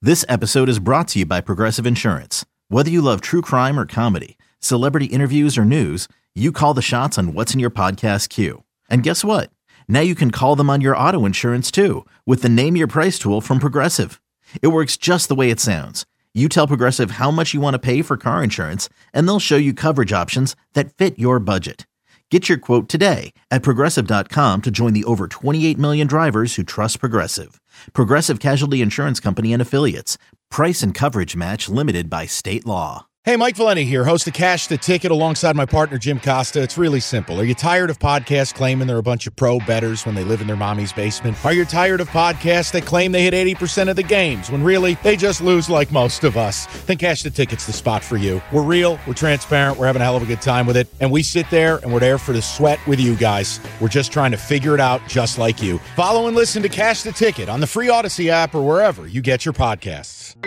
This episode is brought to you by Progressive Insurance. Whether you love true crime or comedy, celebrity interviews or news, you call the shots on what's in your podcast queue. And guess what? Now you can call them on your auto insurance too with the Name Your Price tool from Progressive. It works just the way it sounds. You tell Progressive how much you want to pay for car insurance, and they'll show you coverage options that fit your budget. Get your quote today at Progressive.com to join the over 28 million drivers who trust Progressive. Progressive Casualty Insurance Company and Affiliates. Price and coverage match limited by state law. Hey, Mike Valenti here, host of Cash the Ticket alongside my partner Jim Costa. It's really simple. Are you tired of podcasts claiming they're a bunch of pro bettors when they live in their mommy's basement? Are you tired of podcasts that claim they hit 80% of the games when really they just lose like most of us? Then Cash the Ticket's the spot for you. We're real, we're transparent, we're having a hell of a good time with it, and we sit there and we're there for the sweat with you guys. We're just trying to figure it out just like you. Follow and listen to Cash the Ticket on the free Odyssey app or wherever you get your podcasts.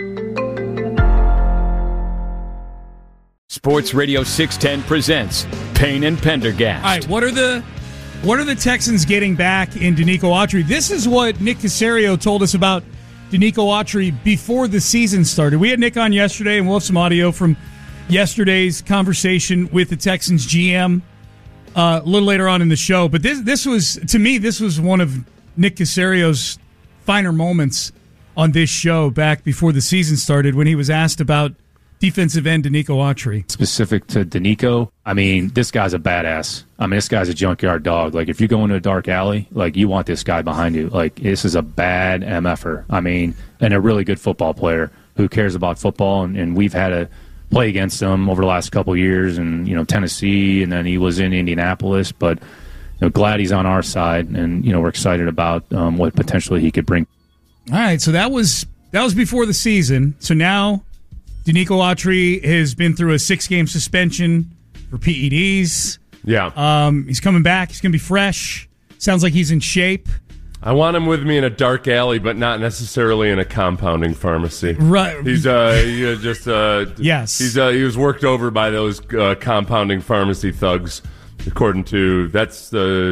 Sports Radio 610 presents Payne and Pendergast. All right, what are the Texans getting back in Denico Autry? This is what Nick Caserio told us about Denico Autry before the season started. We had Nick on yesterday, and we'll have some audio from yesterday's conversation with the Texans GM a little later on in the show. But this was, to me, this was one of Nick Caserio's finer moments on this show back before the season started when he was asked about defensive end Denico Autry. Specific to Denico, I mean, this guy's a badass. I mean, this guy's a junkyard dog. Like, if you go into a dark alley, like, you want this guy behind you. Like, this is a bad MFer. I mean, and a really good football player who cares about football. And we've had to play against him over the last couple of years in, Tennessee, and then he was in Indianapolis. But, glad he's on our side, and, we're excited about what potentially he could bring. All right, so that was before the season. So now Denico Autry has been through a 6-game suspension for PEDs. Yeah. He's coming back. He's going to be fresh. Sounds like he's in shape. I want him with me in a dark alley, but not necessarily in a compounding pharmacy. Right. He's yes. He was worked over by those compounding pharmacy thugs. According to his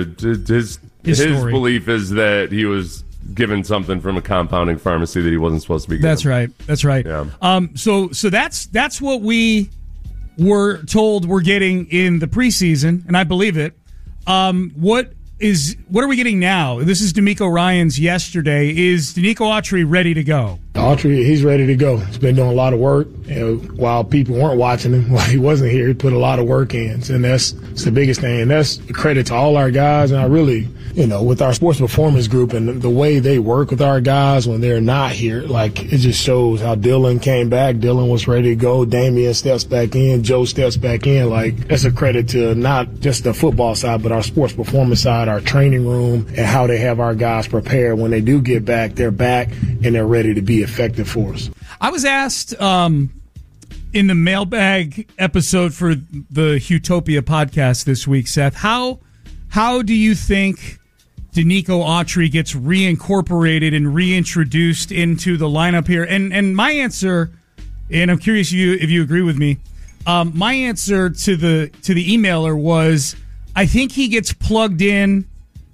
belief is that he was given something from a compounding pharmacy that he wasn't supposed to be given. That's right. Yeah. So that's what we were told we're getting in the preseason, and I believe it. What are we getting now? This is D'Amico Ryans yesterday. Is Denico Autry ready to go? Autry, he's ready to go. He's been doing a lot of work. While people weren't watching him, while he wasn't here, he put a lot of work in. And that's the biggest thing. And that's a credit to all our guys. And I really, with our sports performance group and the way they work with our guys when they're not here, like, it just shows how Dylan came back. Dylan was ready to go. Damian steps back in. Joe steps back in. Like, that's a credit to not just the football side, but our sports performance side, our training room, and how they have our guys prepared. When they do get back, they're back and they're ready to be effective for us. I was asked in the mailbag episode for the Utopia podcast this week, Seth, how do you think Denico Autry gets reincorporated and reintroduced into the lineup here? And my answer, and I'm curious if you agree with me, my answer to the emailer was, I think he gets plugged in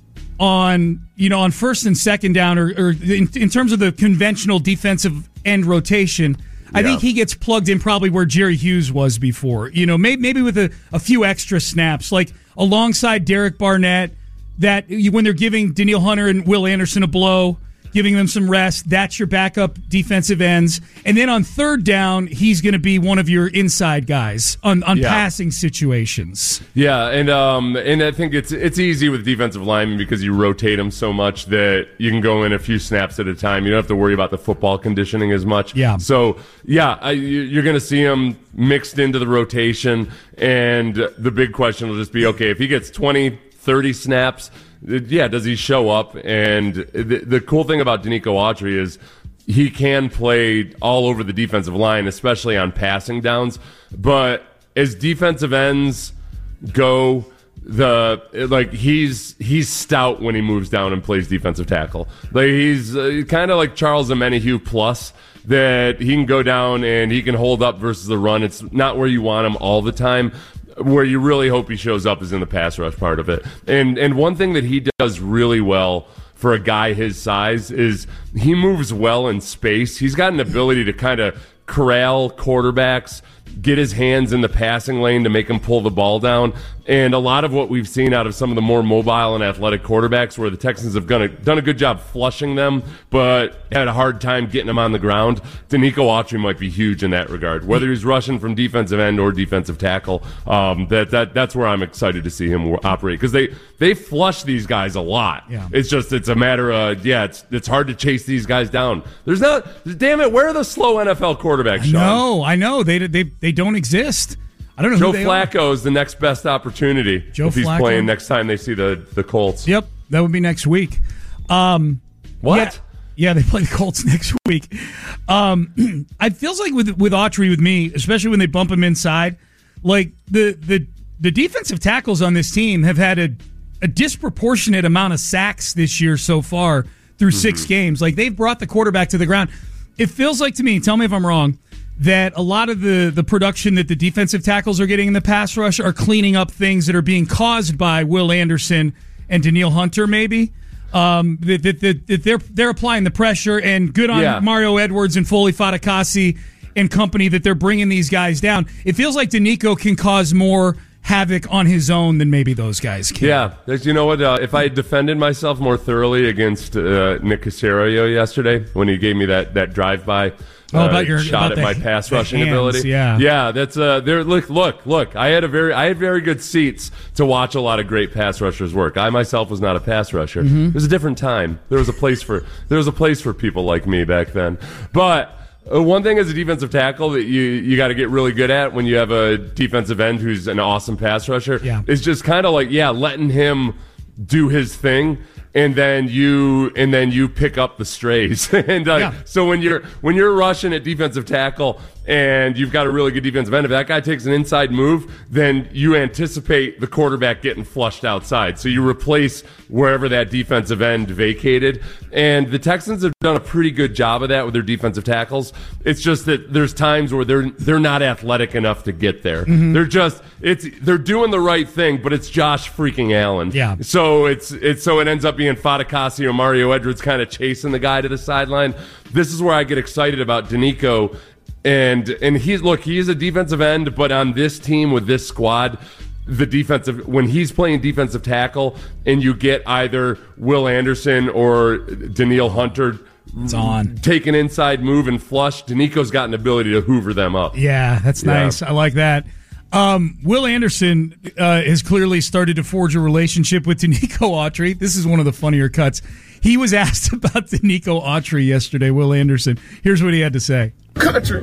on first and second down, or in terms of the conventional defensive end rotation. I think he gets plugged in probably where Jerry Hughes was before. Maybe with a few extra snaps, like alongside Derek Barnett, that when they're giving Danielle Hunter and Will Anderson a blow, giving them some rest, that's your backup defensive ends. And then on third down, he's going to be one of your inside guys on passing situations. Yeah, and I think it's easy with defensive linemen because you rotate them so much that you can go in a few snaps at a time. You don't have to worry about the football conditioning as much. Yeah. So, you're going to see him mixed into the rotation, and the big question will just be, okay, if he gets 20, 30 snaps, does he show up? And the cool thing about Denico Autry is he can play all over the defensive line, especially on passing downs. But as defensive ends go, he's stout when he moves down and plays defensive tackle. Like, he's kind of like Charles Omenihu plus, that he can go down and he can hold up versus the run. It's not where you want him all the time. Where you really hope he shows up is in the pass rush part of it. And one thing that he does really well for a guy his size is he moves well in space. He's got an ability to kind of corral quarterbacks, get his hands in the passing lane to make him pull the ball down. And a lot of what we've seen out of some of the more mobile and athletic quarterbacks where the Texans have done a good job flushing them, but had a hard time getting them on the ground, Denico Autry might be huge in that regard. Whether he's rushing from defensive end or defensive tackle, that's where I'm excited to see him operate. Because they flush these guys a lot. Yeah. It's a matter of, it's hard to chase these guys down. Damn it, where are the slow NFL quarterbacks, Sean? I know. They don't exist. I don't know Joe who they are. Flacco is the next best opportunity if he's Flacco? playing next time they see the Colts. Yep, that would be next week. What? Yeah, they play the Colts next week. It feels like with Autry, with me, especially when they bump him inside, like the defensive tackles on this team have had a disproportionate amount of sacks this year so far through 6 games. Like they've brought the quarterback to the ground. It feels like to me, tell me if I'm wrong, that a lot of the production that the defensive tackles are getting in the pass rush are cleaning up things that are being caused by Will Anderson and Danielle Hunter, maybe. That they're applying the pressure, and good on Mario Edwards and Foley Fatukasi and company that they're bringing these guys down. It feels like Denico can cause more havoc on his own than maybe those guys can. Yeah, you know what? If I had defended myself more thoroughly against Nick Caserio yesterday when he gave me that drive-by shot at my pass rushing ability. Yeah, that's there. Look. I had very good seats to watch a lot of great pass rushers work. I myself was not a pass rusher. It was a different time. There was a place for people like me back then. But one thing as a defensive tackle that you got to get really good at when you have a defensive end who's an awesome pass rusher is just kind of like letting him do his thing. And then you pick up the strays. So when you're rushing at defensive tackle and you've got a really good defensive end, if that guy takes an inside move, then you anticipate the quarterback getting flushed outside. So you replace wherever that defensive end vacated. And the Texans have done a pretty good job of that with their defensive tackles. It's just that there's times where they're not athletic enough to get there. They're doing the right thing, but it's Josh freaking Allen. Yeah. So it ends up being Fatukasi or Mario Edwards kind of chasing the guy to the sideline. This is where I get excited about Denico. And he is a defensive end, but on this team with this squad, when he's playing defensive tackle and you get either Will Anderson or Danielle Hunter take an inside move and flush, Denico's got an ability to hoover them up. Yeah, that's nice. I like that. Will Anderson has clearly started to forge a relationship with Denico Autry. This is one of the funnier cuts. He was asked about Denico Autry yesterday, Will Anderson. Here's what he had to say. Country.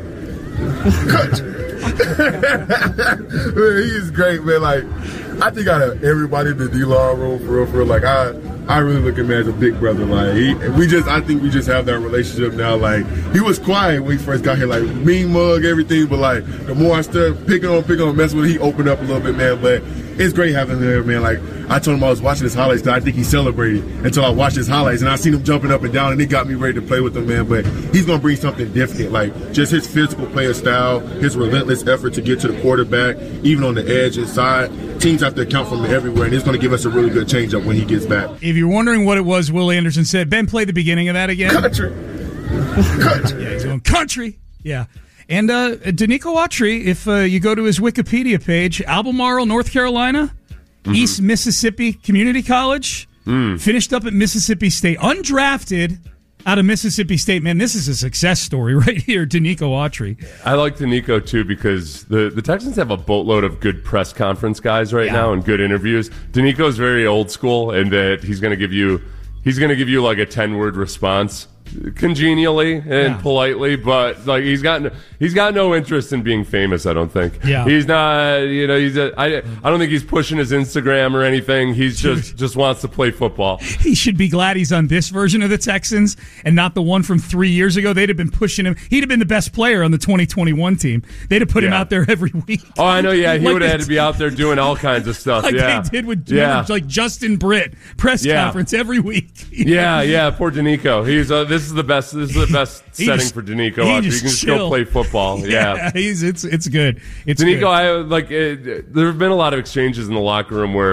Man, he's great, man. Like, I think out of everybody in the D-Law room, for real, like, I really look at him as a big brother. Like, I think we just have that relationship now. Like, he was quiet when he first got here, like, mean mug, everything. But, like, the more I started picking on, messing with him, he opened up a little bit, man. But it's great having him there, man. Like, I told him I was watching his highlights, I think he celebrated until I watched his highlights. And I seen him jumping up and down, and it got me ready to play with him, man. But he's going to bring something different. Like, just his physical player style, his relentless effort to get to the quarterback, even on the edge inside. Teams have to account for him everywhere, and it's going to give us a really good change-up when he gets back. If you're wondering what it was Will Anderson said, Ben, play the beginning of that again. Country. Yeah, he's going country. Yeah. And Denico Autry, if you go to his Wikipedia page, Albemarle, North Carolina, East Mississippi Community College, finished up at Mississippi State, undrafted out of Mississippi State. Man, this is a success story right here, Denico Autry. I like Denico, too, because the Texans have a boatload of good press conference guys right now and good interviews. Denico's very old school in that he's going to give you like a 10-word response congenially and politely, but like he's got no interest in being famous. I don't think. Yeah. He's not. I don't think he's pushing his Instagram or anything. He's just wants to play football. He should be glad he's on this version of the Texans and not the one from 3 years ago. They'd have been pushing him. He'd have been the best player on the 2021 team. They'd have put him out there every week. Oh, I know. Yeah, he would have had to be out there doing all kinds of stuff. Like they did with like Justin Britt press conference every week. Yeah. Poor Denico. He's this is the best. This is the best setting for Denico. You can just go play football. Yeah, it's good. It's Denico. good. There have been a lot of exchanges in the locker room where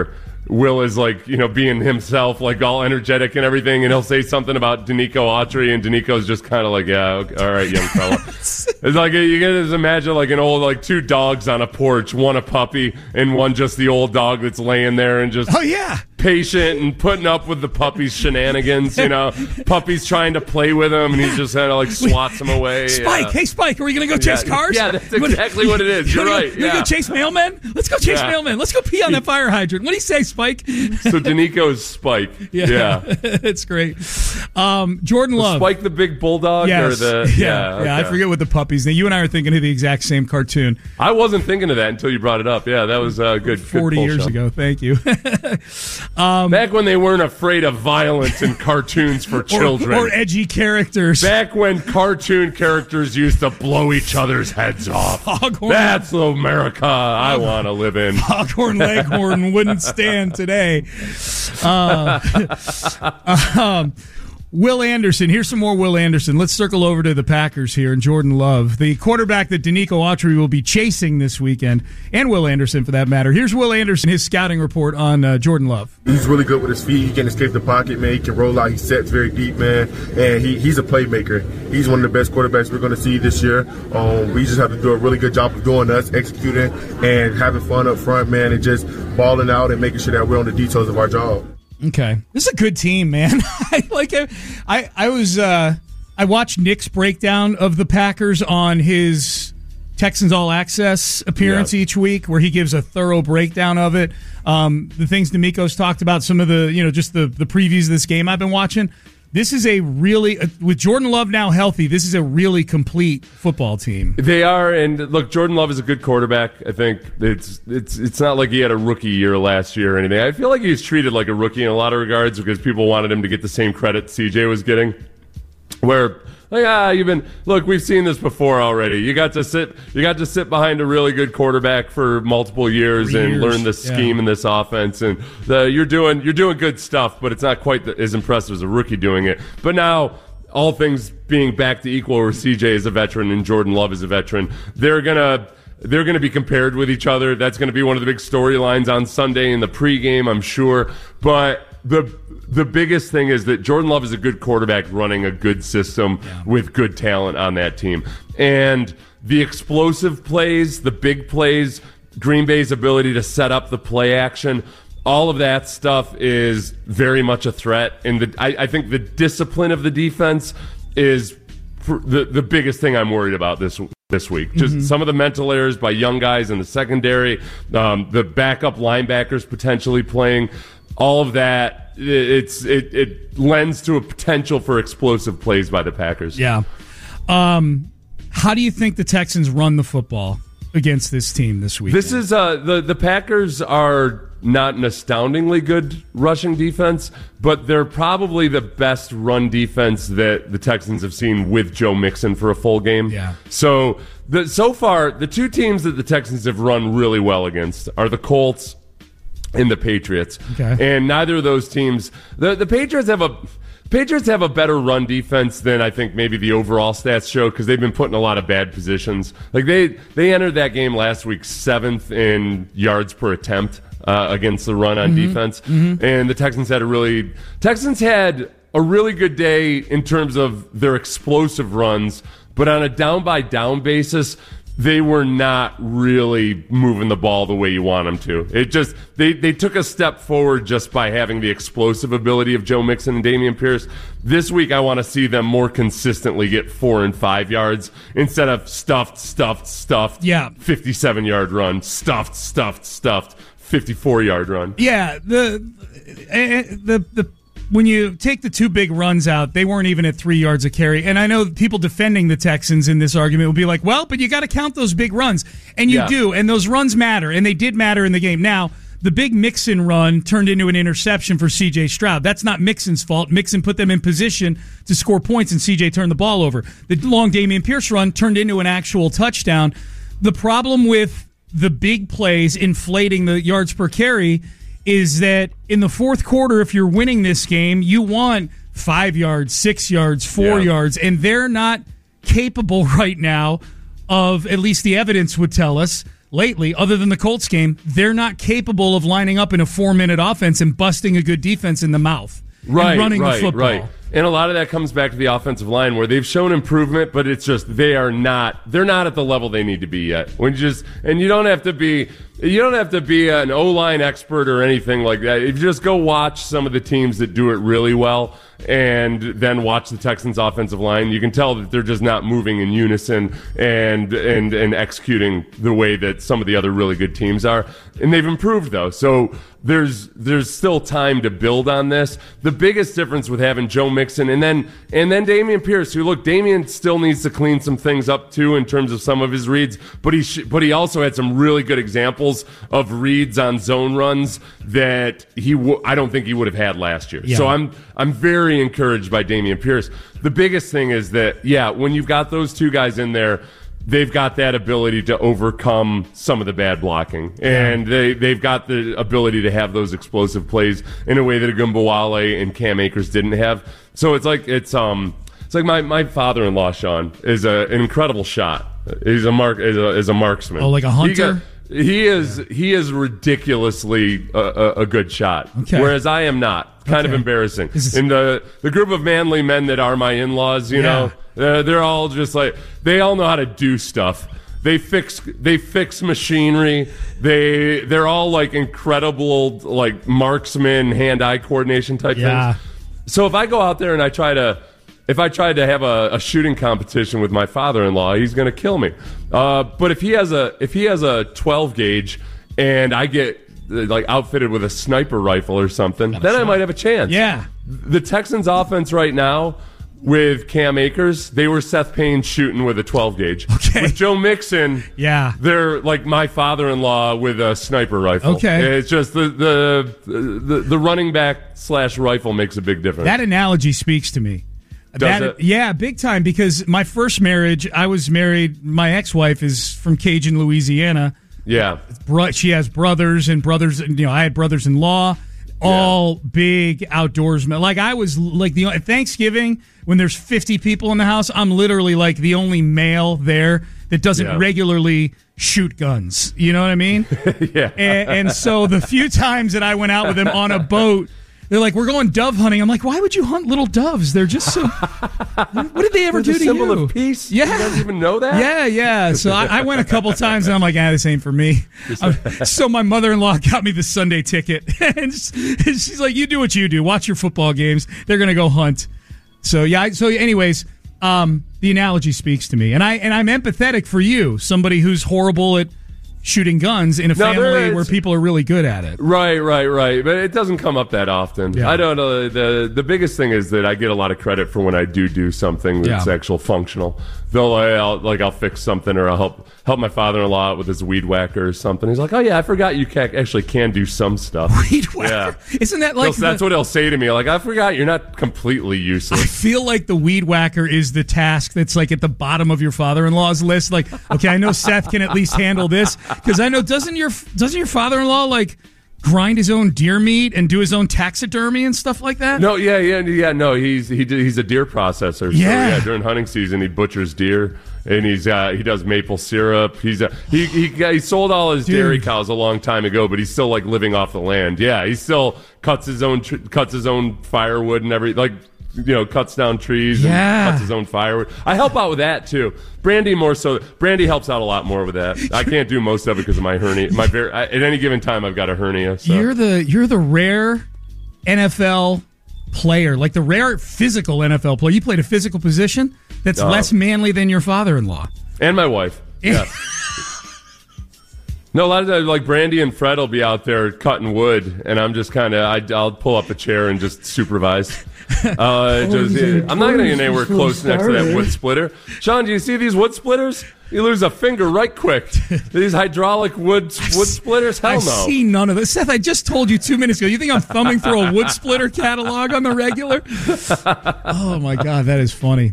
Will is like, being himself, like all energetic and everything, and he'll say something about Denico Autry, and Denico's just kind of like, yeah, okay, all right, young fella. It's like, you can just imagine like an old, like two dogs on a porch, one a puppy, and one just the old dog that's laying there and just patient and putting up with the puppy's shenanigans, Puppy's trying to play with him, and he just kind of like swats him away. Spike, hey Spike, are we going to go chase cars? Yeah, that's exactly what it is. You're right. You go chase mailmen? Let's go chase mailmen. Let's go pee on that fire hydrant. What do you say, Spike? So Denico's Spike. Yeah. It's great. Jordan Love. Spike the big bulldog? Yes. Or Okay. I forget what the puppies. Now, you and I are thinking of the exact same cartoon. I wasn't thinking of that until you brought it up. Yeah, that was good. 40 years ago. Thank you. Back when they weren't afraid of violence in cartoons for children. Or edgy characters. Back when cartoon characters used to blow each other's heads off. Foghorn. That's the America I want to live in. Foghorn Leghorn wouldn't stand today. Will Anderson. Here's some more Will Anderson. Let's circle over to the Packers here and Jordan Love, the quarterback that Denico Autry will be chasing this weekend, and Will Anderson for that matter. Here's Will Anderson, his scouting report on Jordan Love. He's really good with his feet. He can escape the pocket, man. He can roll out. He sets very deep, man. And he's a playmaker. He's one of the best quarterbacks we're going to see this year. We just have to do a really good job of doing us, executing, and having fun up front, man, and just balling out and making sure that we're on the details of our job. Okay, this is a good team, man. I watched Nick's breakdown of the Packers on his Texans All Access appearance each week, where he gives a thorough breakdown of it. The things D'Amico's talked about, some of the just the previews of this game I've been watching. This is a really, with Jordan Love now healthy, this is a really complete football team. They are, and look, Jordan Love is a good quarterback. I think it's not like he had a rookie year last year or anything. I feel like he was treated like a rookie in a lot of regards because people wanted him to get the same credit CJ was getting. Where look, we've seen this before already. You got to sit behind a really good quarterback for multiple years and learn the scheme in this offense, and you're doing good stuff, but it's not quite as impressive as a rookie doing it. But now, all things being back to equal, where CJ is a veteran and Jordan Love is a veteran, they're gonna be compared with each other. That's gonna be one of the big storylines on Sunday in the pregame, I'm sure. But the biggest thing is that Jordan Love is a good quarterback running a good system with good talent on that team. And the explosive plays, the big plays, Green Bay's ability to set up the play action, all of that stuff is very much a threat. And I think the discipline of the defense is the biggest thing I'm worried about this week. Just some of the mental errors by young guys in the secondary, the backup linebackers potentially playing, all of that. It lends to a potential for explosive plays by the Packers. Yeah. How do you think the Texans run the football against this team this week? This is the Packers are not an astoundingly good rushing defense, but they're probably the best run defense that the Texans have seen with Joe Mixon for a full game. Yeah. So far, the two teams that the Texans have run really well against are the Colts and the Patriots. Okay. And neither of those teams, the Patriots have a better run defense than I think maybe the overall stats show, because they've been put in a lot of bad positions. Like they entered that game last week 7th in yards per attempt against the run on defense. And the Texans had a really good day in terms of their explosive runs, but on a down by down basis, they were not really moving the ball the way you want them to. It just they took a step forward just by having the explosive ability of Joe Mixon and Dameon Pierce. This week, I want to see them more consistently get 4 and 5 yards instead of stuffed. 57-yard run, stuffed, 54-yard run. Yeah, the when you take the two big runs out, they weren't even at 3 yards a carry. And I know people defending the Texans in this argument will be like, well, but you got to count those big runs. And you do. And those runs matter. And they did matter in the game. Now, the big Mixon run turned into an interception for C.J. Stroud. That's not Mixon's fault. Mixon put them in position to score points, and C.J. turned the ball over. The long Dameon Pierce run turned into an actual touchdown. The problem with the big plays inflating the yards per carry is that in the fourth quarter, if you're winning this game, you want 5 yards, 6 yards, 4 yards, and they're not capable right now of, at least the evidence would tell us, lately, other than the Colts game, they're not capable of lining up in a 4-minute offense and busting a good defense in the mouth and running the football. Right. And a lot of that comes back to the offensive line where they've shown improvement, but it's just they're not at the level they need to be yet. You don't have to be an O-line expert or anything like that. If you just go watch some of the teams that do it really well and then watch the Texans offensive line, you can tell that they're just not moving in unison and executing the way that some of the other really good teams are. And they've improved though. So there's still time to build on this. The biggest difference with having Joe Mixon and then Dameon Pierce, who Dameon still needs to clean some things up too in terms of some of his reads, but he also had some really good examples of reads on zone runs that I don't think he would have had last year. Yeah. So I'm very encouraged by Dameon Pierce. The biggest thing is that when you've got those two guys in there, they've got that ability to overcome some of the bad blocking. And they've got the ability to have those explosive plays in a way that Ogunbowale and Cam Akers didn't have. So it's like my father-in-law, Sean, is an incredible shot. He's a marksman. Oh, like a hunter? He is ridiculously a good shot, whereas I am not. Kind of embarrassing. In the group of manly men that are my in-laws, you know, they're all just like, they all know how to do stuff. They fix machinery. They're all like incredible like marksman, hand-eye coordination type things. So if I go out there and I tried to have a shooting competition with my father-in-law, he's going to kill me. But if he has a 12 gauge and I get like outfitted with a sniper rifle or something, then I might have a chance. Yeah. The Texans offense right now with Cam Akers, they were Seth Payne shooting with a 12 gauge. Okay. With Joe Mixon, they're like my father-in-law with a sniper rifle. Okay. It's just the running back / rifle makes a big difference. That analogy speaks to me. Does it? Yeah, big time, because my first marriage, I was married, my ex-wife is from Cajun, Louisiana. Yeah. She has brothers, I had brothers-in-law, all big outdoorsmen. Like, I was like at Thanksgiving, when there's 50 people in the house, I'm literally like the only male there that doesn't regularly shoot guns. You know what I mean? Yeah. And so the few times that I went out with him on a boat, they're like, we're going dove hunting. I'm like, why would you hunt little doves? They're just so... What did they ever do to you? Symbol of peace? Yeah. You guys even know that? Yeah. So I went a couple times, and I'm like, this ain't for me. So my mother-in-law got me the Sunday ticket. And she's like, you do what you do. Watch your football games. They're going to go hunt. So, anyways, the analogy speaks to me. And I'm empathetic for you, somebody who's horrible at shooting guns in a family where people are really good at it. Right. But it doesn't come up that often. Yeah. I don't know. The biggest thing is that I get a lot of credit for when I do something that's actual functional. I'll fix something, or I'll help my father-in-law out with his weed whacker or something. He's like, oh yeah, I forgot you actually can do some stuff. Weed whacker? Yeah. Isn't that like... That's what he'll say to me. Like, I forgot you're not completely useless. I feel like the weed whacker is the task that's like at the bottom of your father-in-law's list. Like, okay, I know Seth can at least handle this, because I know doesn't your father-in-law like grind his own deer meat and do his own taxidermy and stuff like that? No, no, he's a deer processor. So, during hunting season, he butchers deer, and he does maple syrup. He sold all his dairy cows a long time ago, but he's still like living off the land. Yeah, he still cuts his own firewood and everything. Like, cuts down trees and cuts his own firewood. I help out with that too. Brandy more so. Brandy helps out a lot more with that. I can't do most of it because of my hernia. At any given time, I've got a hernia. So. You're the rare NFL player, like the rare physical NFL player. You played a physical position that's less manly than your father-in-law and my wife. Yes. No, a lot of times, like Brandy and Fred will be out there cutting wood, and I'm just I'll pull up a chair and just supervise. I'm not going to get anywhere close next to that wood splitter. Sean, do you see these wood splitters? You lose a finger right quick. These hydraulic wood splitters? Hell no. I see none of this. Seth, I just told you 2 minutes ago. You think I'm thumbing through a wood splitter catalog on the regular? Oh, my God. That is funny.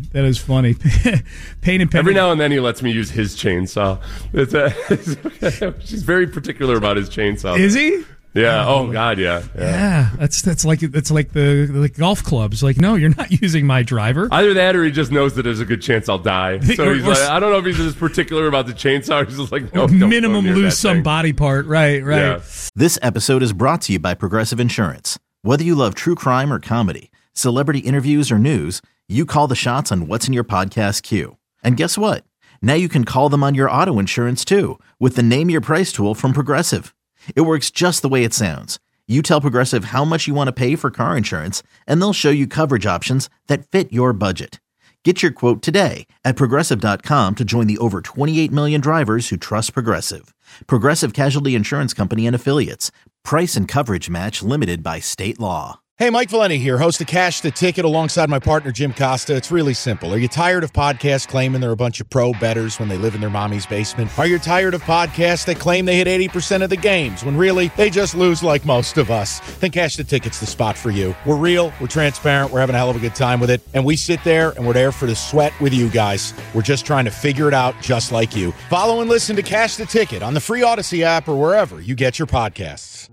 Pain and Every now and then he lets me use his chainsaw. She's very particular about his chainsaw. Is he? Yeah. Oh God. Yeah. Yeah. That's like the golf clubs. Like, no, you're not using my driver. Either that, or he just knows that there's a good chance I'll die. So he's like, I don't know if he's just particular about the chainsaw. He's just like, no, minimum lose some body part. Right. Yeah. This episode is brought to you by Progressive Insurance. Whether you love true crime or comedy, celebrity interviews or news, you call the shots on what's in your podcast queue. And guess what? Now you can call them on your auto insurance too with the Name Your Price tool from Progressive. It works just the way it sounds. You tell Progressive how much you want to pay for car insurance, and they'll show you coverage options that fit your budget. Get your quote today at Progressive.com to join the over 28 million drivers who trust Progressive. Progressive Casualty Insurance Company and Affiliates. Price and coverage match limited by state law. Hey, Mike Valenti here, host of Cash the Ticket alongside my partner, Jim Costa. It's really simple. Are you tired of podcasts claiming they're a bunch of pro bettors when they live in their mommy's basement? Are you tired of podcasts that claim they hit 80% of the games when really they just lose like most of us? Then Cash the Ticket's the spot for you. We're real, we're transparent, we're having a hell of a good time with it, and we sit there and we're there for the sweat with you guys. We're just trying to figure it out just like you. Follow and listen to Cash the Ticket on the free Odyssey app or wherever you get your podcasts.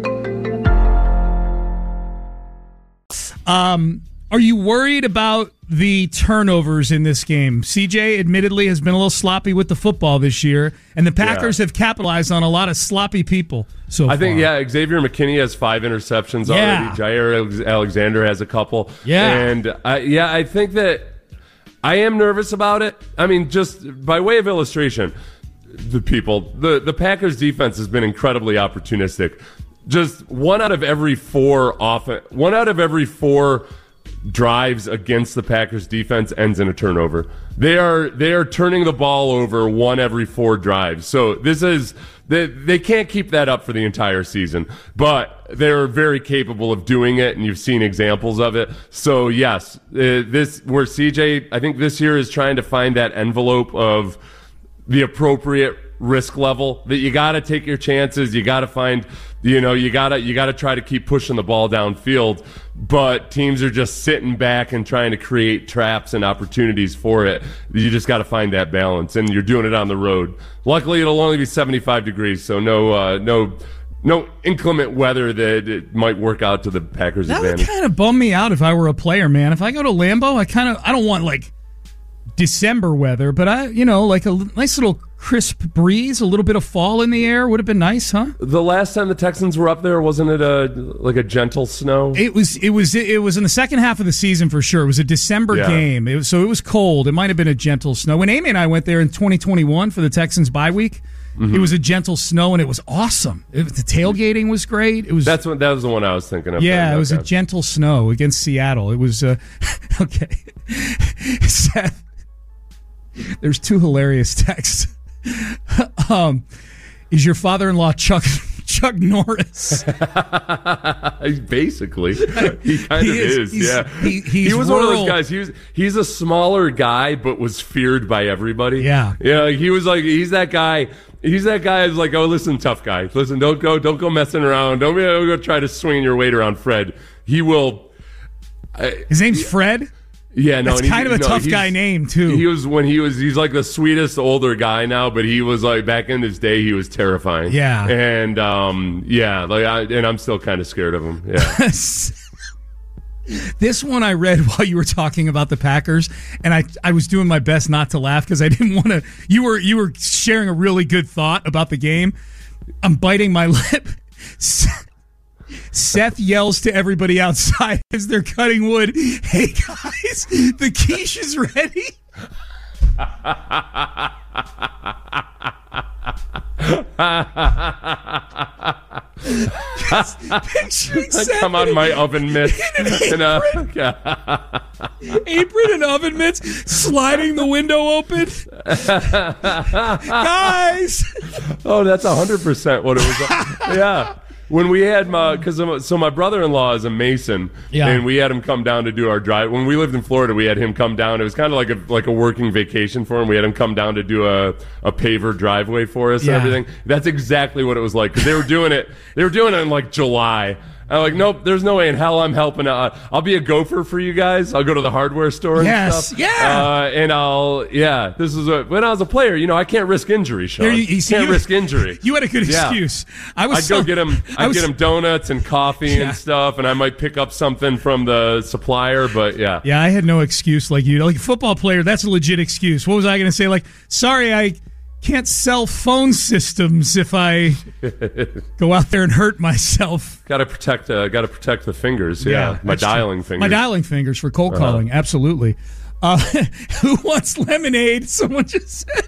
Are you worried about the turnovers in this game? CJ admittedly has been a little sloppy with the football this year, and the Packers have capitalized on a lot of sloppy people so far. I think, Xavier McKinney has 5 interceptions already. Jair Alexander has a couple. Yeah. And, I think that I am nervous about it. I mean, just by way of illustration, the Packers defense has been incredibly opportunistic. Just one out of every four drives against the Packers defense ends in a turnover. They are turning the ball over 1 every 4 drives. So they can't keep that up for the entire season, but they're very capable of doing it, and you've seen examples of it. So yes, where CJ, I think this year is trying to find that envelope of the appropriate risk level, that you got to take your chances. You got to find, you got to try to keep pushing the ball downfield, but teams are just sitting back and trying to create traps and opportunities for it. You just got to find that balance, and you're doing it on the road. Luckily, it'll only be 75 degrees, so no inclement weather that it might work out to the Packers' advantage. That would kind of bum me out if I were a player, man. If I go to Lambeau, I don't want like December weather, but like a nice little crisp breeze, a little bit of fall in the air would have been nice, huh? The last time the Texans were up there, wasn't it a gentle snow? It was in the second half of the season for sure. It was a December game, so it was cold. It might have been a gentle snow. When Amy and I went there in 2021 for the Texans bye week, it was a gentle snow and it was awesome. The tailgating was great. That was the one I was thinking of. Yeah, it was a gentle snow against Seattle. It was okay. Seth, there's 2 hilarious texts. Is your father-in-law Chuck Norris? Basically, he kind of is. He was one of those guys. He's a smaller guy, but was feared by everybody. Yeah. He was like, he's that guy. He's that guy who's like, oh, listen, tough guy. Listen, don't go messing around. Don't go try to swing your weight around Fred. He will. His name's Fred? Yeah, no, that's kind of a tough guy name too. He's like the sweetest older guy now, but he was like back in his day, he was terrifying. Yeah, and I'm still kind of scared of him. Yeah. This one I read while you were talking about the Packers, and I was doing my best not to laugh because I didn't want to. You were sharing a really good thought about the game. I'm biting my lip. Seth yells to everybody outside as they're cutting wood, "Hey guys, the quiche is ready." Come on, my oven mitts. Apron and oven mitts, sliding the window open. Guys! Oh, that's 100% what it was. Yeah. When we had my brother-in-law is a mason, and we had him come down to do our drive. When we lived in Florida, we had him come down. It was kind of like a working vacation for him. We had him come down to do a paver driveway for us and everything. That's exactly what it was like, because they were doing it in like July. I'm like, nope, there's no way in hell I'm helping out. I'll be a gopher for you guys. I'll go to the hardware store and stuff. This is when I was a player, I can't risk injury, Sean. Can't risk injury. You had a good excuse. I'd go get him donuts and coffee and stuff, and I might pick up something from the supplier, but yeah. Yeah, I had no excuse like you. Like a football player, that's a legit excuse. What was I going to say? Like, sorry, I can't sell phone systems if I go out there and hurt myself. Got to protect the fingers. Yeah, my dialing fingers. My dialing fingers for cold calling. Absolutely. Who wants lemonade? Someone just said.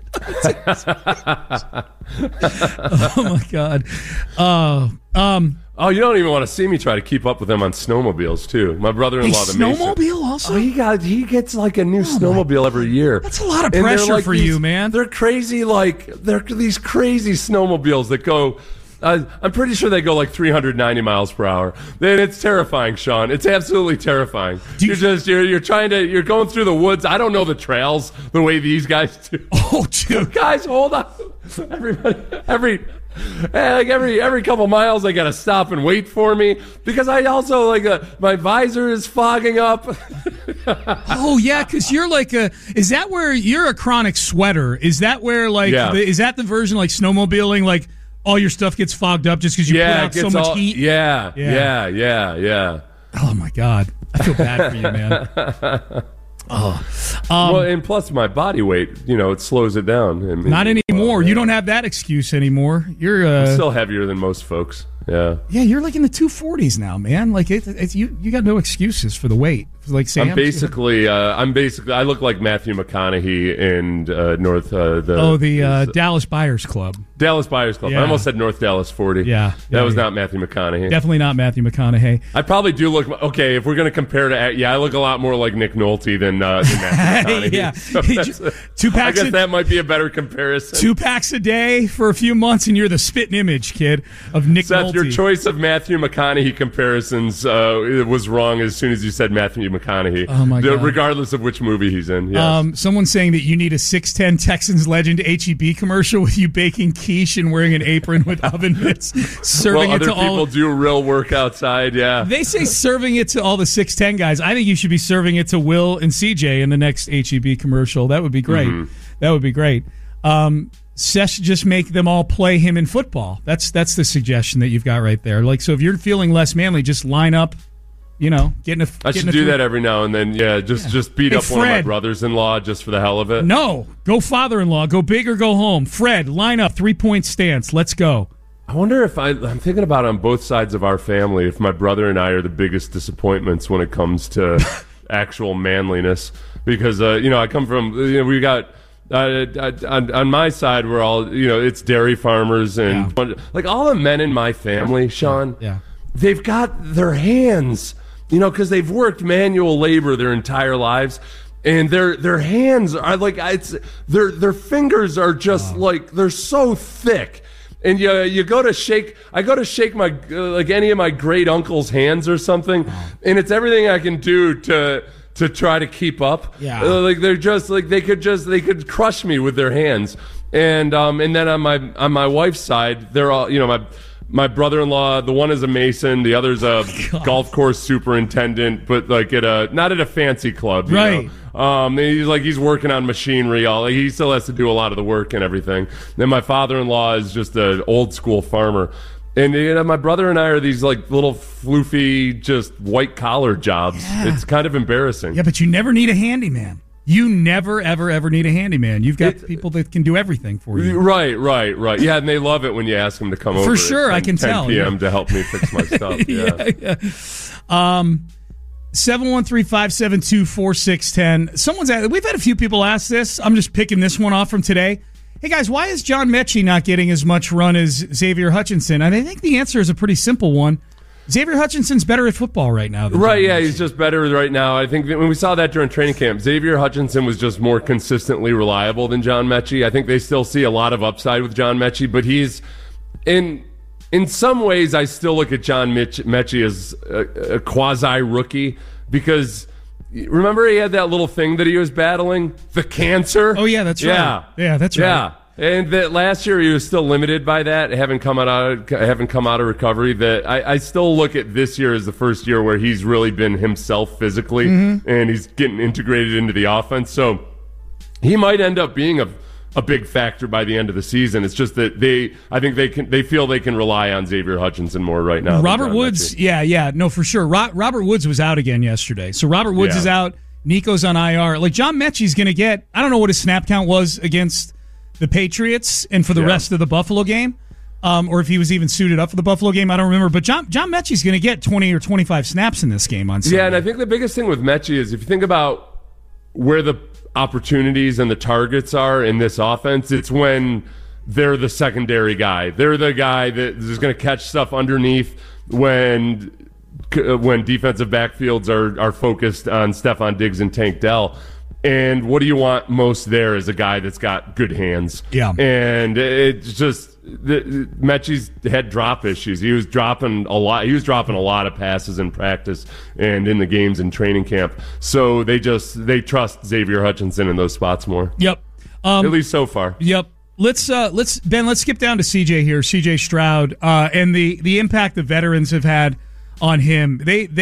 Oh my God. Oh, you don't even want to see me try to keep up with them on snowmobiles too. My brother-in-law, the Mason. Snowmobile also? Oh, he gets like a new snowmobile every year. That's a lot of pressure for you, man. They're crazy. They're these crazy snowmobiles that go. I'm pretty sure they go like 390 miles per hour. Then it's terrifying, Sean. It's absolutely terrifying. You're going through the woods. I don't know the trails the way these guys do. Oh, dude. Guys, hold on. Every couple miles, they got to stop and wait for me because I also my visor is fogging up. Oh yeah, because you're is that where you're a chronic sweater? Is that where is that the version like snowmobiling like all your stuff gets fogged up just because you put out so much heat? Yeah. Oh my God, I feel bad for you, man. And plus my body weight, it slows it down. Not anymore. You don't have that excuse anymore. You're I'm still heavier than most folks. Yeah. Yeah, you're like in the 240s now, man. Like you got no excuses for the weight. Like Sam. I'm basically I look like Matthew McConaughey in Dallas Buyers Club. Dallas Buyers Club. Yeah. I almost said North Dallas 40. Yeah. That was not Matthew McConaughey. Definitely not Matthew McConaughey. I probably do look okay if we're going to compare to I look a lot more like Nick Nolte than Matthew McConaughey. Yeah. So 2 packs I guess that might be a better comparison. 2 packs a day for a few months and you're the spitting image, kid, of Nick Nolte. Your choice of Matthew McConaughey comparisons was wrong as soon as you said Matthew McConaughey. Oh my God. Regardless of which movie he's in. Yes. Someone's saying that you need a 6'10 Texans legend HEB commercial with you baking quiche and wearing an apron with oven mitts, serving it to all. Other people do real work outside. Yeah. They say serving it to all the 6'10 guys. I think you should be serving it to Will and CJ in the next HEB commercial. That would be great. Mm-hmm. That would be great. Sesh just make them all play him in football. That's the suggestion that you've got right there. So if you're feeling less manly, just line up. I should do that every now and then. Yeah, just beat up one of my brothers-in-law just for the hell of it. No, go father-in-law. Go big or go home. Fred, line up, 3-point stance. Let's go. I wonder if I'm thinking about on both sides of our family if my brother and I are the biggest disappointments when it comes to actual manliness. Because I come from we got. On my side, we're all it's dairy farmers and all the men in my family, Sean. Yeah. They've got their hands. Because they've worked manual labor their entire lives, and their hands are their fingers are just they're so thick. And you go to shake. I go to shake my any of my great uncle's hands or something, and it's everything I can do to try to keep up. Yeah, they're just they could crush me with their hands. And then on my wife's side, they're all my brother-in-law, the one is a mason, the other's a golf course superintendent, but not at a fancy club, right? He's working on machinery. He still has to do a lot of the work and everything. Then my father-in-law is just an old school farmer, and my brother and I are these little floofy, just white collar jobs. Yeah. It's kind of embarrassing. Yeah, but you never need a handyman. You never, ever, ever need a handyman. You've got people that can do everything for you. Right. Yeah, and they love it when you ask them to come over. For sure, I can tell. 10 p.m. to help me fix my stuff. Yeah. 713-572-4610. Someone's asked, we've had a few people ask this. I'm just picking this one off from today. Hey, guys, why is John Mechie not getting as much run as Xavier Hutchinson? And I think the answer is a pretty simple one. Xavier Hutchinson's better at football right now. Right, yeah, he's just better right now. I think when we saw that during training camp, Xavier Hutchinson was just more consistently reliable than John Mechie. I think they still see a lot of upside with John Mechie, but he's in some ways I still look at John Mechie as a quasi-rookie because remember he had that little thing that he was battling? The cancer? Oh, yeah, that's right. Yeah, that's right. Yeah. And that last year he was still limited by that, haven't come out of recovery. That I still look at this year as the first year where he's really been himself physically, and he's getting integrated into the offense. So he might end up being a big factor by the end of the season. It's just that they feel they can rely on Xavier Hutchinson more right now. Robert Woods, no, for sure. Robert Woods was out again yesterday. So Robert Woods is out. Nico's on IR. Like, John Mechie's going to get, I don't know what his snap count was against the Patriots and for the rest of the Buffalo game, or if he was even suited up for the Buffalo game. I don't remember. But John Mechie's going to get 20 or 25 snaps in this game on Sunday. Yeah, and I think the biggest thing with Mechie is if you think about where the opportunities and the targets are in this offense, it's when they're the secondary guy. They're the guy that is going to catch stuff underneath when defensive backfields are focused on Stephon Diggs and Tank Dell. And what do you want most there is a guy that's got good hands. Yeah. And it's just Mechie's had drop issues. He was dropping a lot. He was dropping a lot of passes in practice and in the games in training camp. So they trust Xavier Hutchinson in those spots more. Yep. At least so far. Yep. Let's skip down to CJ here, CJ Stroud, and the impact the veterans have had on him.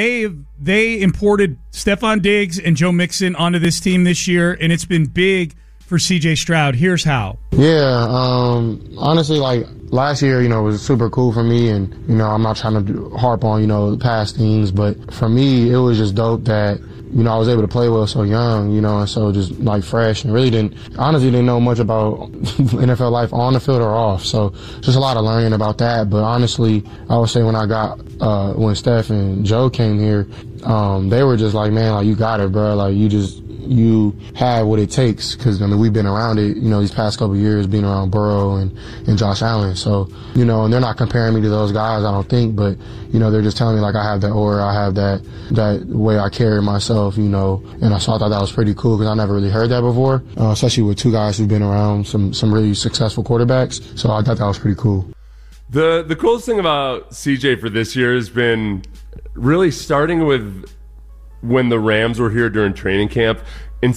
They imported Stephon Diggs and Joe Mixon onto this team this year, and it's been big for CJ Stroud. Here's how. Yeah, honestly, like last year, it was super cool for me, and I'm not trying to harp on past things, but for me, it was just dope that I was able to play well so young, and so just like fresh, and really didn't know much about NFL life on the field or off. So just a lot of learning about that. But honestly, I would say when Steph and Joe came here, they were just like, man, like, you got it, bro. Like, you have what it takes, because we've been around it, these past couple of years, being around Burrow and Josh Allen. So and they're not comparing me to those guys, I don't think, but they're just telling me like I have that aura, I have that way I carry myself, and so I thought that was pretty cool, because I never really heard that before, especially with two guys who've been around some really successful quarterbacks. So I thought that was pretty cool. The coolest thing about CJ for this year has been really starting with when the Rams were here during training camp, and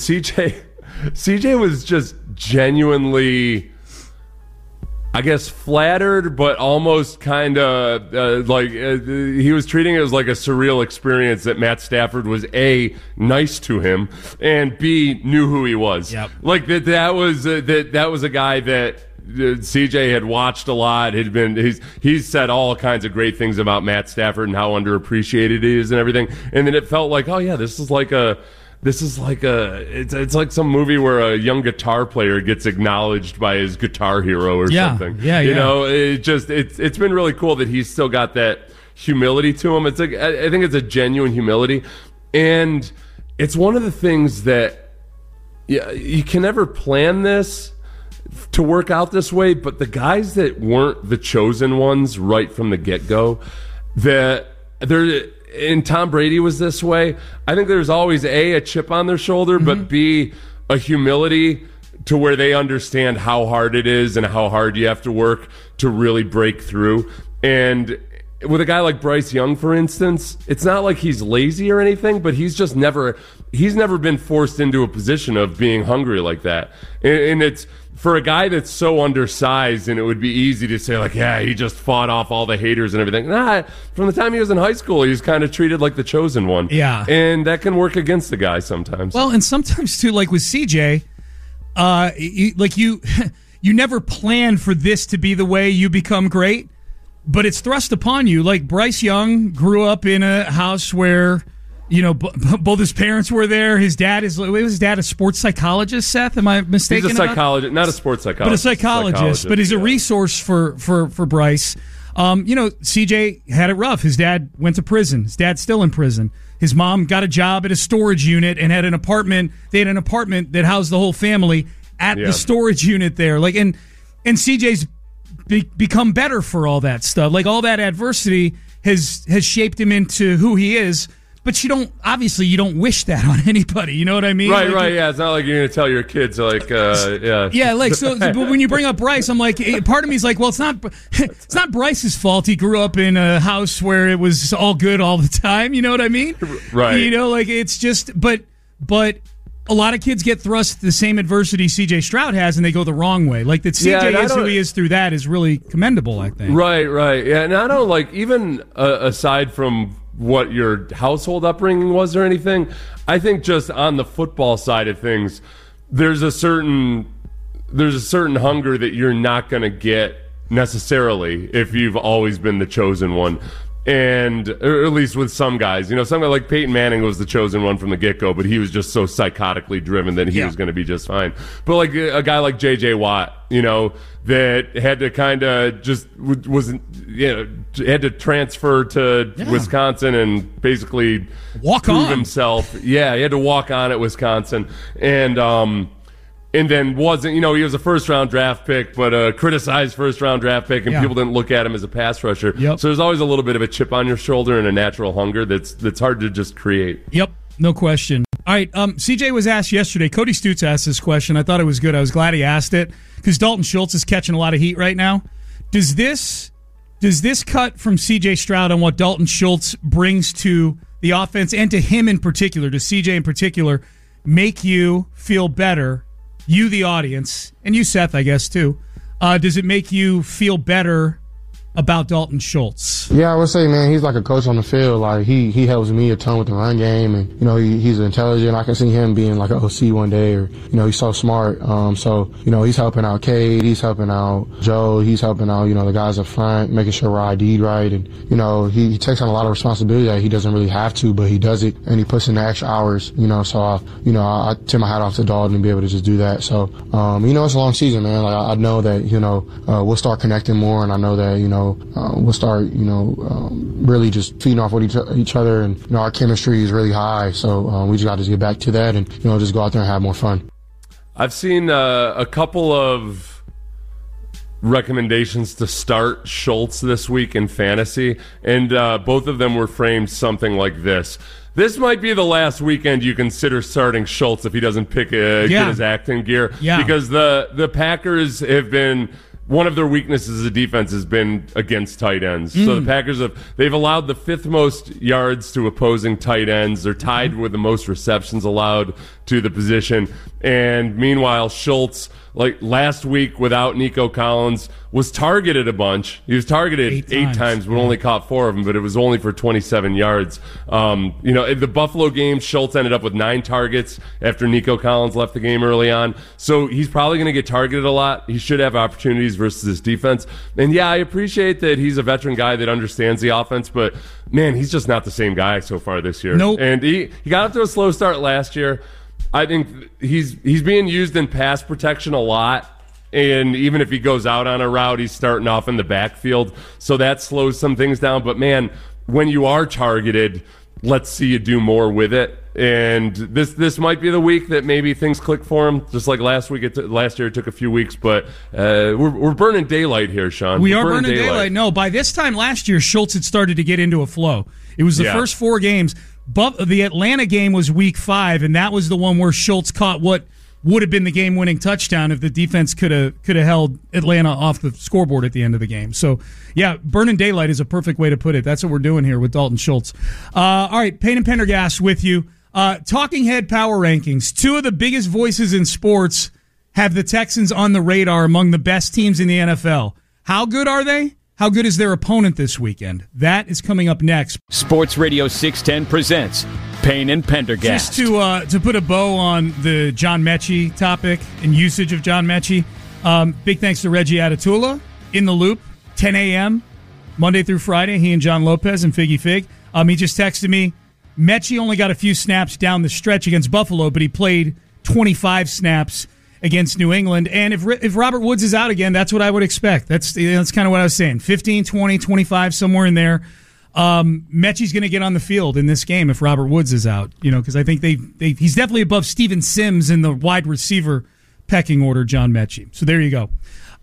CJ was just genuinely, I guess, flattered, but almost kind of he was treating it as like a surreal experience that Matt Stafford was A, nice to him, and B, knew who he was. Yep. Like that was a guy that CJ had watched a lot. He's said all kinds of great things about Matt Stafford and how underappreciated he is and everything. And then it felt like, oh yeah, it's like some movie where a young guitar player gets acknowledged by his guitar hero or something. Yeah. It's been really cool that he's still got that humility to him. It's like, I think it's a genuine humility, and it's one of the things that you can never plan this to work out this way, but the guys that weren't the chosen ones right from the get-go, and Tom Brady was this way, I think there's always a chip on their shoulder, but B, a humility to where they understand how hard it is and how hard you have to work to really break through. And with a guy like Bryce Young, for instance, it's not like he's lazy or anything, but he's never been forced into a position of being hungry like that. And it's for a guy that's so undersized, and it would be easy to say, like, yeah, he just fought off all the haters and everything. Nah, from the time he was in high school, he was kind of treated like the chosen one. Yeah. And that can work against the guy sometimes. Well, and sometimes, too, like with CJ, you never plan for this to be the way you become great, but it's thrust upon you. Like Bryce Young grew up in a house where, both his parents were there. His dad was his dad a sports psychologist, Seth? Am I mistaken? He's a psychologist, not a sports psychologist. But a psychologist, but he's a resource for Bryce. CJ had it rough. His dad went to prison. His dad's still in prison. His mom got a job at a storage unit and had an apartment. They had an apartment that housed the whole family at the storage unit there. Like, and CJ's become better for all that stuff. Like, all that adversity has shaped him into who he is. But you don't wish that on anybody. You know what I mean? Right, yeah. It's not like you're going to tell your kids, like, yeah. Yeah, like, so, but when you bring up Bryce, I'm like, part of me is like, well, it's not Bryce's fault. He grew up in a house where it was all good all the time. You know what I mean? Right. Like, it's just, but a lot of kids get thrust the same adversity C.J. Stroud has, and they go the wrong way. Like that C.J. is who he is through that is really commendable, I think. Right. Yeah, and I don't like, even aside from what your household upbringing was or anything, I think just on the football side of things, there's a certain hunger that you're not going to get necessarily if you've always been the chosen one. And or at least with some guys, some guy like Peyton Manning was the chosen one from the get-go, but he was just so psychotically driven that he was going to be just fine. But like a guy like J.J. Watt, that had to kind of just had to transfer to Wisconsin and basically prove himself. Yeah, he had to walk on at Wisconsin. And then wasn't, he was a first-round draft pick, but a criticized first-round draft pick, and people didn't look at him as a pass rusher. Yep. So there's always a little bit of a chip on your shoulder and a natural hunger that's hard to just create. Yep, no question. All right, CJ was asked yesterday. Cody Stutz asked this question. I thought it was good. I was glad he asked it because Dalton Schultz is catching a lot of heat right now. Does this cut from CJ Stroud on what Dalton Schultz brings to the offense and to him in particular, to CJ in particular, make you feel better? You, the audience, and you, Seth, I guess, too. Does it make you feel better about Dalton Schultz? Yeah, I would say, man, he's like a coach on the field. Like, he helps me a ton with the run game, and, he's intelligent. I can see him being like an OC one day, or, he's so smart. So, he's helping out Cade, he's helping out Joe, he's helping out, the guys up front, making sure we're ID'd right. And, he takes on a lot of responsibility that he doesn't really have to, but he does it, and he puts in the extra hours, so I tip my hat off to Dalton and be able to just do that. So, it's a long season, man. Like, I know that, we'll start connecting more, and I know that, we'll start, really just feeding off with each other, and our chemistry is really high. So we just got to get back to that, and just go out there and have more fun. I've seen a couple of recommendations to start Schultz this week in fantasy, and both of them were framed something like this. This might be the last weekend you consider starting Schultz if he doesn't get his acting gear, because the Packers have been. One of their weaknesses as a defense has been against tight ends. So the Packers they've allowed the 5th most yards to opposing tight ends. They're tied with the most receptions allowed to the position. And meanwhile, Schultz, like last week without Nico Collins, was targeted a bunch. He was targeted 8 times, but only caught 4 of them, but it was only for 27 yards. In the Buffalo game, Schultz ended up with 9 targets after Nico Collins left the game early on. So he's probably going to get targeted a lot. He should have opportunities versus this defense. And yeah, I appreciate that he's a veteran guy that understands the offense, but man, he's just not the same guy so far this year. Nope. And he got off to a slow start last year. I think he's being used in pass protection a lot. And even if he goes out on a route, he's starting off in the backfield. So that slows some things down. But, man, when you are targeted, let's see you do more with it. And this might be the week that maybe things click for him. Just like last year, it took a few weeks. But we're burning daylight here, Sean. We are burning daylight. No, by this time last year, Schultz had started to get into a flow. It was the first 4 games. But the Atlanta game was week 5, and that was the one where Schultz caught what would have been the game-winning touchdown if the defense could have held Atlanta off the scoreboard at the end of the game. So, yeah, burning daylight is a perfect way to put it. That's what we're doing here with Dalton Schultz. All right, Payne and Pendergast with you. Talking Head Power Rankings. 2 of the biggest voices in sports have the Texans on the radar among the best teams in the NFL. How good are they? How good is their opponent this weekend? That is coming up next. Sports Radio 610 presents Payne and Pendergast. Just to put a bow on the John Mechie topic and usage of John Mechie, big thanks to Reggie Atatula in the loop, 10 a.m., Monday through Friday, he and John Lopez and Figgy Fig. He just texted me, Mechie only got a few snaps down the stretch against Buffalo, but he played 25 snaps against New England. And if Robert Woods is out again, that's what I would expect. That's kind of what I was saying. 15, 20, 25, somewhere in there. Mechie's going to get on the field in this game if Robert Woods is out, because I think he's definitely above Steven Sims in the wide receiver pecking order, John Mechie. So there you go.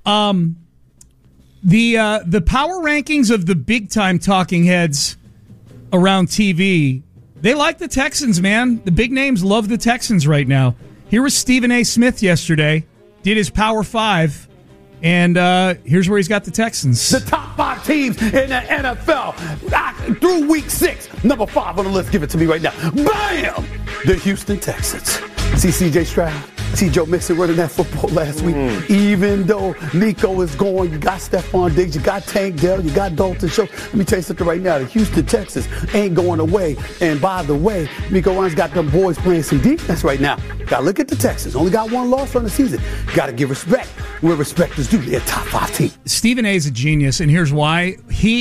The power rankings of the big-time talking heads around TV, they like the Texans, man. The big names love the Texans right now. Here was Stephen A. Smith yesterday, did his Power 5, and here's where he's got the Texans. The top 5 teams in the NFL through week 6. Number 5 on the list, give it to me right now. Bam! The Houston Texans. See C.J. Stroud? See Joe Mixon running that football last week. Even though Nico is gone, you got Stephon Diggs, you got Tank Dell, you got Dalton Schultz. Let me tell you something right now. The Houston Texans ain't going away. And by the way, Nico Ryan's got them boys playing some defense right now. Got to look at the Texans. Only got one loss on the season. Got to give respect where respect is due. They're a top 5 team. Stephen A. is a genius, and here's why.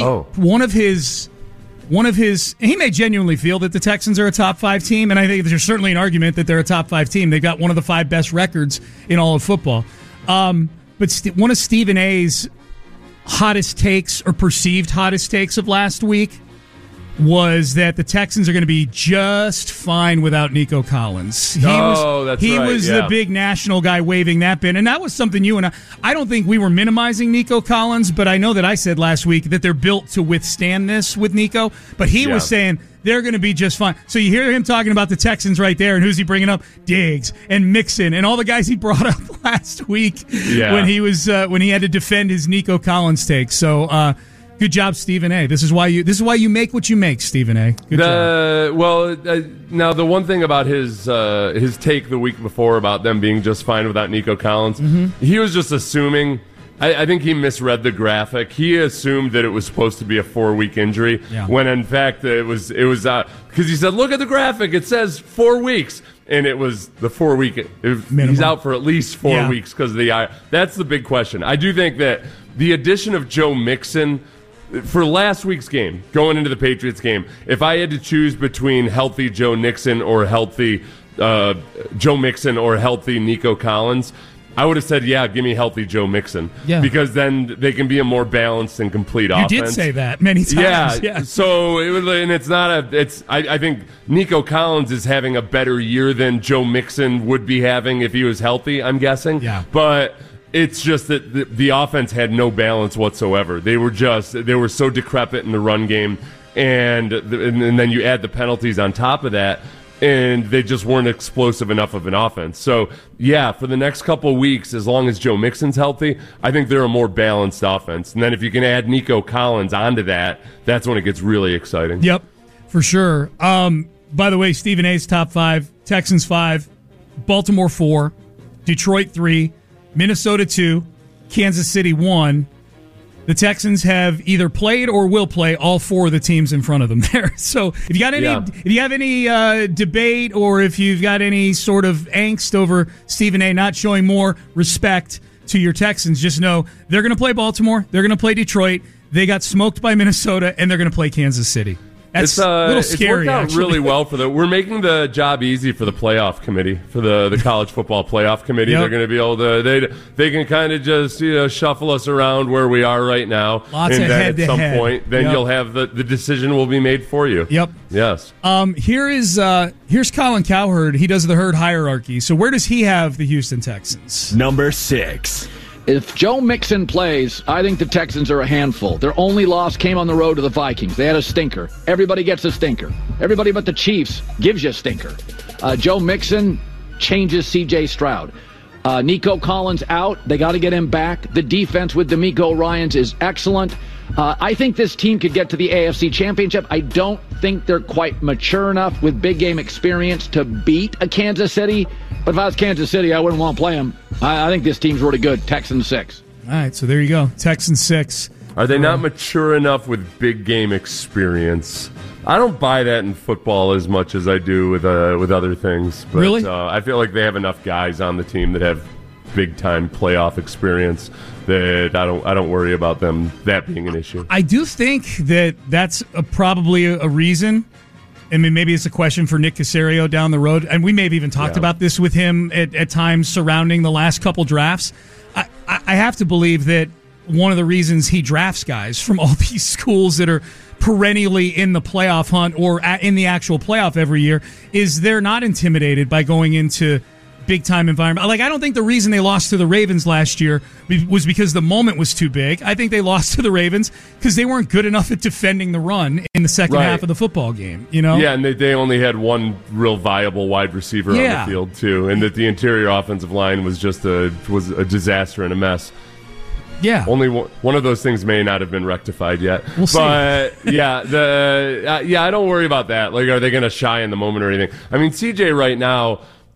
He may genuinely feel that the Texans are a top 5 team, and I think there's certainly an argument that they're a top 5 team. They've got one of the 5 best records in all of football. But one of Stephen A.'s hottest takes, or perceived hottest takes of last week, was that the Texans are going to be just fine without Nico Collins. He was the big national guy waving that bin, and that was something you and I don't think we were minimizing Nico Collins, but I know that I said last week that they're built to withstand this with Nico, but he was saying they're going to be just fine. So you hear him talking about the Texans right there, and who's he bringing up? Diggs and Mixon and all the guys he brought up last week when he had to defend his Nico Collins take. So good job, Stephen A. This is why you make what you make, Stephen A. Good job. Now the one thing about his take the week before about them being just fine without Nico Collins, he was just assuming. I think he misread the graphic. He assumed that it was supposed to be a 4-week injury, when in fact it was because he said, "Look at the graphic. It says 4 weeks." And it was the 4 week. He's out for at least 4 weeks because of the eye. That's the big question. I do think that the addition of Joe Mixon for last week's game, going into the Patriots game, if I had to choose between healthy Joe Mixon or healthy Joe Mixon or healthy Nico Collins, I would have said, give me healthy Joe Mixon. Yeah. Because then they can be a more balanced and complete offense. You did say that many times. Yeah. So, I think Nico Collins is having a better year than Joe Mixon would be having if he was healthy, I'm guessing. Yeah. But it's just that the offense had no balance whatsoever. They were so decrepit in the run game, and then you add the penalties on top of that, and they just weren't explosive enough of an offense. So, for the next couple of weeks, as long as Joe Mixon's healthy, I think they're a more balanced offense. And then if you can add Nico Collins onto that, that's when it gets really exciting. Yep, for sure. By the way, Stephen A's top 5, Texans 5, Baltimore 4, Detroit 3, Minnesota 2, Kansas City 1. The Texans have either played or will play all 4 of the teams in front of them there. So if you have any debate, or if you've got any sort of angst over Stephen A. not showing more respect to your Texans, just know they're going to play Baltimore, they're going to play Detroit, they got smoked by Minnesota, and they're going to play Kansas City. That's a little scary. It's worked out really well we're making the job easy for the playoff committee, for the college football playoff committee. Yep. They're going to be able to they can kind of just shuffle us around where we are right now. Lots of head to head. At some point, then you'll have the decision will be made for you. Yep. Yes. Here's Colin Cowherd. He does the herd hierarchy. So where does he have the Houston Texans? Number 6. If Joe Mixon plays, I think the Texans are a handful. Their only loss came on the road to the Vikings. They had a stinker. Everybody gets a stinker. Everybody but the Chiefs gives you a stinker. Joe Mixon changes C.J. Stroud. Nico Collins out. They got to get him back. The defense with DeMeco Ryans is excellent. I think this team could get to the AFC Championship. I don't think they're quite mature enough with big game experience to beat a Kansas City. But if I was Kansas City, I wouldn't want to play them. I think this team's really good. Texans 6. All right, so there you go. Texans 6. Are they not mature enough with big game experience? I don't buy that in football as much as I do with other things. But, really? I feel like they have enough guys on the team that have big time playoff experience that I don't worry about them that being an issue. I do think that's probably a reason. I mean, maybe it's a question for Nick Caserio down the road, and we may have even talked about this with him at times surrounding the last couple drafts. I have to believe that one of the reasons he drafts guys from all these schools that are perennially in the playoff hunt or in the actual playoff every year is they're not intimidated by going into big-time environment. Like, I don't think the reason they lost to the Ravens last year was because the moment was too big. I think they lost to the Ravens because they weren't good enough at defending the run in the second half of the football game. Yeah, and they only had one real viable wide receiver on the field, too, and that the interior offensive line was just a disaster and a mess. Yeah. Only one of those things may not have been rectified yet. We'll see. But, I don't worry about that. Like, are they going to shy in the moment or anything? I mean, CJ right now,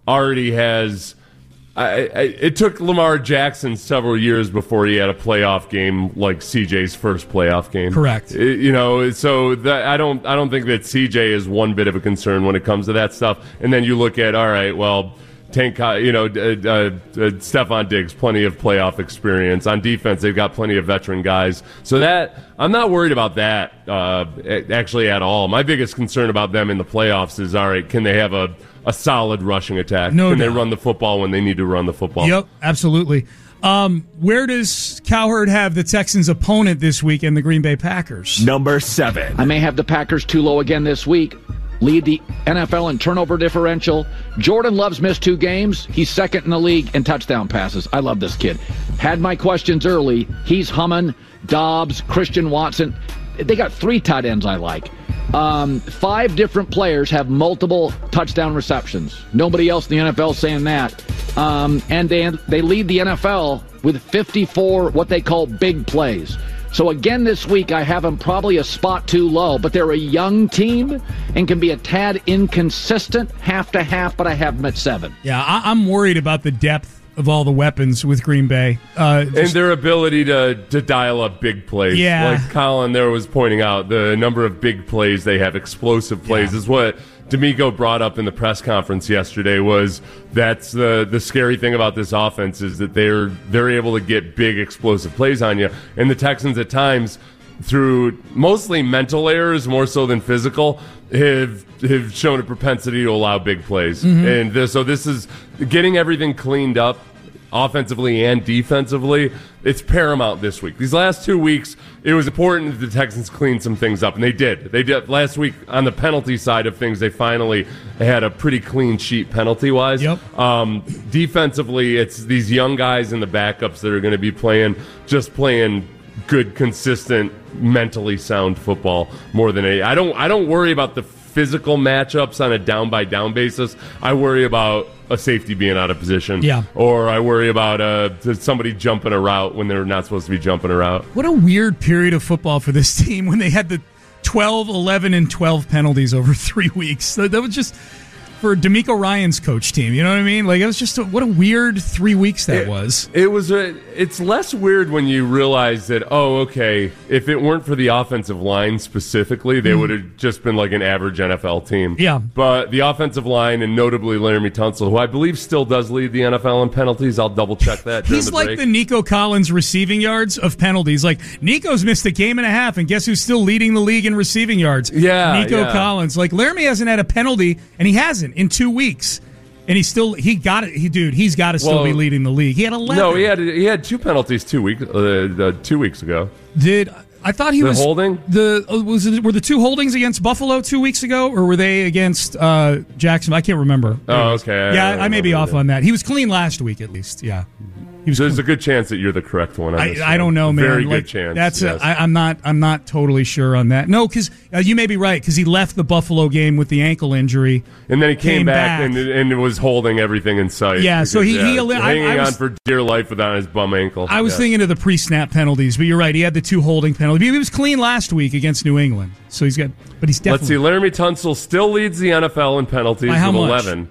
already has. It took Lamar Jackson several years before he had a playoff game like CJ's first playoff game. Correct. So that I don't think that CJ is one bit of a concern when it comes to that stuff. And then you look at, all right, well, Stephon Diggs, plenty of playoff experience. On defense, they've got plenty of veteran guys. So that I'm not worried about that actually at all. My biggest concern about them in the playoffs is, all right, can they have a solid rushing attack? Can they run the football when they need to run the football? Yep, absolutely. Where does Cowherd have the Texans' opponent this week in the Green Bay Packers? Number 7. I may have the Packers too low again this week. Lead the NFL in turnover differential. Jordan Love's missed 2 games. He's second in the league in touchdown passes. I love this kid. Had my questions early. He's humming. Dobbs, Christian Watson. They got 3 tight ends I like. 5 different players have multiple touchdown receptions. Nobody else in the NFL saying that. And they lead the NFL with 54 what they call big plays. So again this week, I have them probably a spot too low, but they're a young team and can be a tad inconsistent half to half, but I have them at 7. Yeah, I'm worried about the depth of all the weapons with Green Bay. And their ability to dial up big plays. Yeah. Like Colin there was pointing out, the number of big plays they have, explosive plays, is what D'Amico brought up in the press conference yesterday. Was that's the scary thing about this offense is that they're able to get big explosive plays on you. And the Texans at times, through mostly mental errors more so than physical, have shown a propensity to allow big plays. Mm-hmm. And so this is getting everything cleaned up offensively and defensively. It's paramount this week. These last 2 weeks, it was important that the Texans clean some things up, and they did. They did. Last week, on the penalty side of things, they finally had a pretty clean sheet penalty-wise. Yep. Defensively, it's these young guys and the backups that are going to be playing good, consistent, mentally sound football more than any. I don't worry about the physical matchups on a down-by-down basis. I worry about a safety being out of position. Yeah. Or I worry about somebody jumping a route when they're not supposed to be jumping a route. What a weird period of football for this team when they had the 12, 11, and 12 penalties over 3 weeks. That was just for D'Amico Ryan's coach team. You know what I mean? Like, it was just what a weird 3 weeks that was. It's less weird when you realize that, okay, if it weren't for the offensive line specifically, they would have just been like an average NFL team. Yeah. But the offensive line, and notably Laramie Tunsil, who I believe still does lead the NFL in penalties. I'll double check that. He's like break. the Nico Collins receiving yards of penalties. Like, Nico's missed a game and a half, and guess who's still leading the league in receiving yards? Yeah, Nico Collins. Like, Laramie hasn't had a penalty, and he hasn't in 2 weeks. And he's got it. He's got to still be leading the league. He had 11. No, he had 2 penalties 2 weeks ago. I thought he was holding? Were the 2 holdings against Buffalo 2 weeks ago, or were they against Jackson? I can't remember. Oh, okay. I may be off on that. He was clean last week, at least. Yeah. There's a good chance that you're the correct one. I don't know, man. Very good chance. Yes. I'm not totally sure on that. No, because you may be right, because he left the Buffalo game with the ankle injury, and then he came back and was holding everything in sight. Yeah, so he hanging on for dear life without his bum ankle. I was thinking of the pre-snap penalties, but you're right. He had the 2 holding penalties. He was clean last week against New England, so he's definitely. Let's see. Laramie Tunsil still leads the NFL in penalties with 11.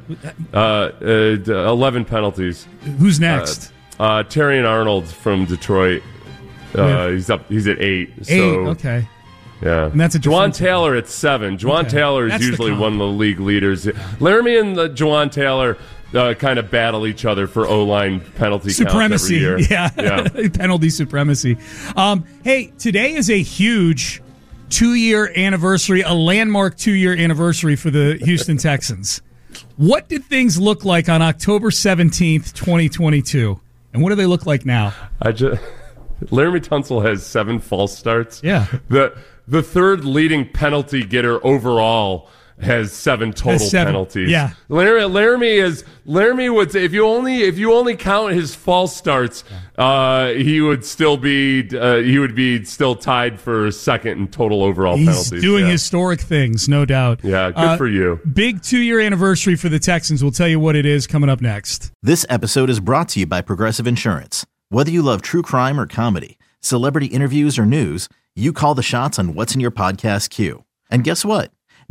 11 penalties. Who's next? Terrion Arnold from Detroit. He's at 8. So, okay. Yeah. And that's a Juwan Taylor at 7. Juwan Taylor is usually one of the league leaders. Laramie and Juwan Taylor kind of battle each other for O-line penalty supremacy. Counts every year. Yeah. Penalty supremacy. Hey, today is a huge 2-year anniversary, a landmark 2-year anniversary for the Houston Texans. What did things look like on October 17th, 2022? And what do they look like now? Laramie Tunsil has 7 false starts. Yeah. The third leading penalty getter overall has 7 total penalties. Yeah. Laramie would say if you only count his false starts, he would be still tied for second in total overall penalties. He's doing historic things, no doubt. Yeah, good for you. Big 2-year anniversary for the Texans. We'll tell you what it is coming up next. This episode is brought to you by Progressive Insurance. Whether you love true crime or comedy, celebrity interviews or news, you call the shots on what's in your podcast queue. And guess what?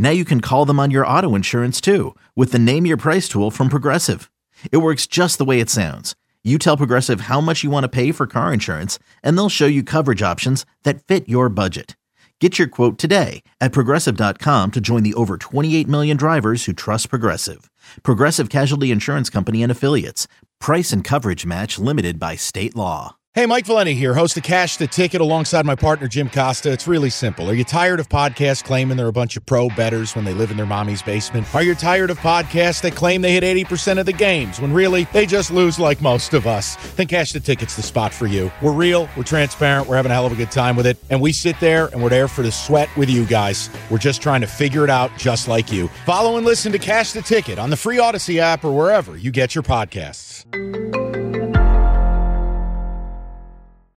Now you can call them on your auto insurance too with the Name Your Price tool from Progressive. It works just the way it sounds. You tell Progressive how much you want to pay for car insurance, and they'll show you coverage options that fit your budget. Get your quote today at Progressive.com to join the over 28 million drivers who trust Progressive. Progressive Casualty Insurance Company and Affiliates. Price and coverage match limited by state law. Hey, Mike Valenti here, host of Cash the Ticket alongside my partner Jim Costa. It's really simple. Are you tired of podcasts claiming they're a bunch of pro bettors when they live in their mommy's basement? Are you tired of podcasts that claim they hit 80% of the games when really they just lose like most of us? Then Cash the Ticket's the spot for you. We're real, we're transparent, we're having a hell of a good time with it, and we sit there and we're there for the sweat with you guys. We're just trying to figure it out just like you. Follow and listen to Cash the Ticket on the free Odyssey app or wherever you get your podcasts.